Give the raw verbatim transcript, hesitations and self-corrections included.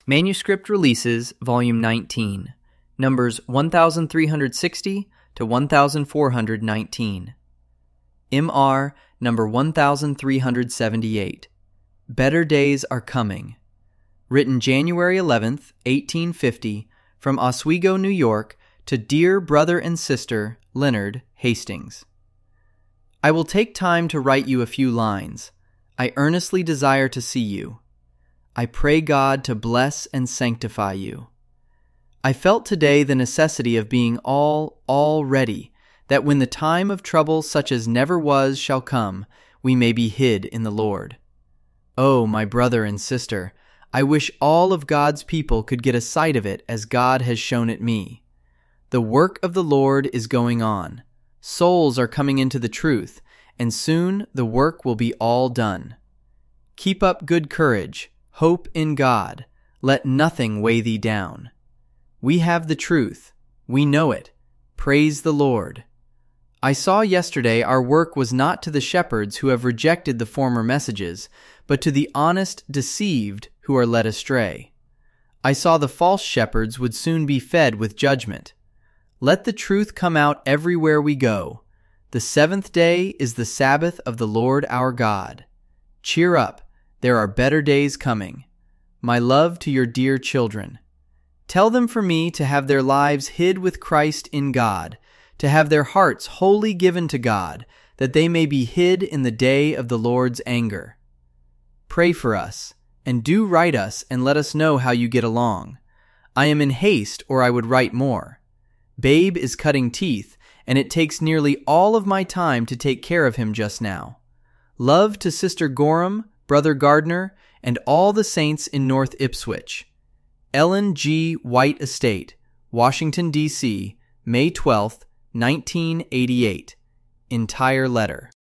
Manuscript Releases, Volume nineteen, numbers one thousand three hundred sixty to one thousand four hundred nineteen. M R number one thousand three hundred seventy-eight. Better Days Are Coming. Written January eleventh, eighteen fifty, from Oswego, New York, to dear brother and sister Leonard Hastings. I will take time to write you a few lines. I earnestly desire to see you. I pray God to bless and sanctify you. I felt today the necessity of being all, all ready, that when the time of trouble such as never was shall come, we may be hid in the Lord. Oh, my brother and sister, I wish all of God's people could get a sight of it as God has shown it me. The work of the Lord is going on. Souls are coming into the truth, and soon the work will be all done. Keep up good courage. Hope in God. Let nothing weigh thee down. We have the truth. We know it. Praise the Lord. I saw yesterday our work was not to the shepherds who have rejected the former messages, but to the honest deceived who are led astray. I saw the false shepherds would soon be fed with judgment. Let the truth come out everywhere we go. The seventh day is the Sabbath of the Lord our God. Cheer up. There are better days coming. My love to your dear children. Tell them for me to have their lives hid with Christ in God, to have their hearts wholly given to God, that they may be hid in the day of the Lord's anger. Pray for us, and do write us and let us know how you get along. I am in haste, or I would write more. Babe is cutting teeth, and it takes nearly all of my time to take care of him just now. Love to Sister Gorham, Brother Gardner, and all the saints in North Ipswich. Ellen G. White Estate, Washington, D C, May twelfth, nineteen eighty-eight. Entire letter.